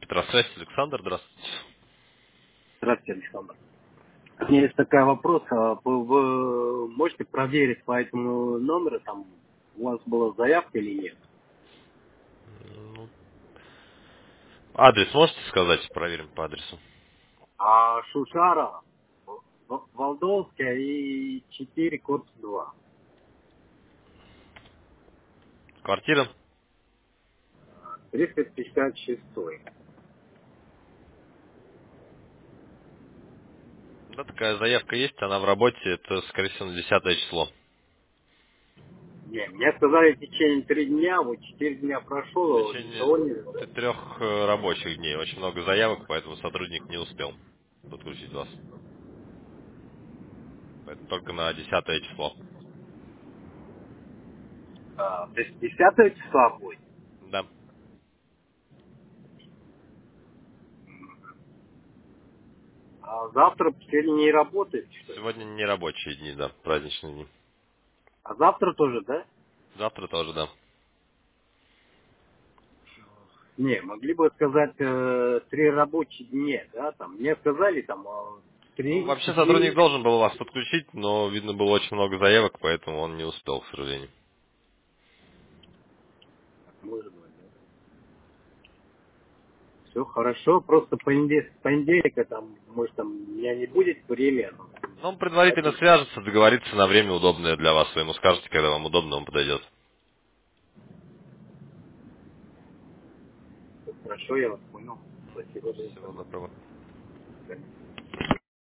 Электросвязь, Александр, здравствуйте. Здравствуйте, Александр. У меня есть такой вопрос. Вы можете проверить по этому номеру, там у вас была заявка или нет? Ну, адрес можете сказать? Проверим по адресу. Шушара, Валдовская и 4, корпус 2. Квартира? 356. Да, такая заявка есть, она в работе, это, скорее всего, на 10 число. Не, мне сказали в течение 3 дня, вот 4 дня В прошло, течение ничего не было. 3 рабочих дней. Очень много заявок, поэтому сотрудник не успел подключить вас. Поэтому только на 10 число. То есть 10 числа будет. Да. А завтра сегодня не работает, что ли? Сегодня не рабочие дни, да, праздничные дни. А завтра тоже, да? Завтра тоже, да. Не, могли бы сказать 3 рабочих дня, да, там, мне сказали там Ну, 3, вообще сотрудник 4, должен был вас подключить, но, видно, было очень много заявок, поэтому он не успел, к сожалению. может быть, да. Все хорошо, просто с понедельника там, может там, у меня не будет времени, Ну, он предварительно свяжется, договорится на время удобное для вас. Вы ему скажете, когда вам удобно, он подойдет. хорошо, я вас понял, спасибо за Всего информацию. доброго. Да.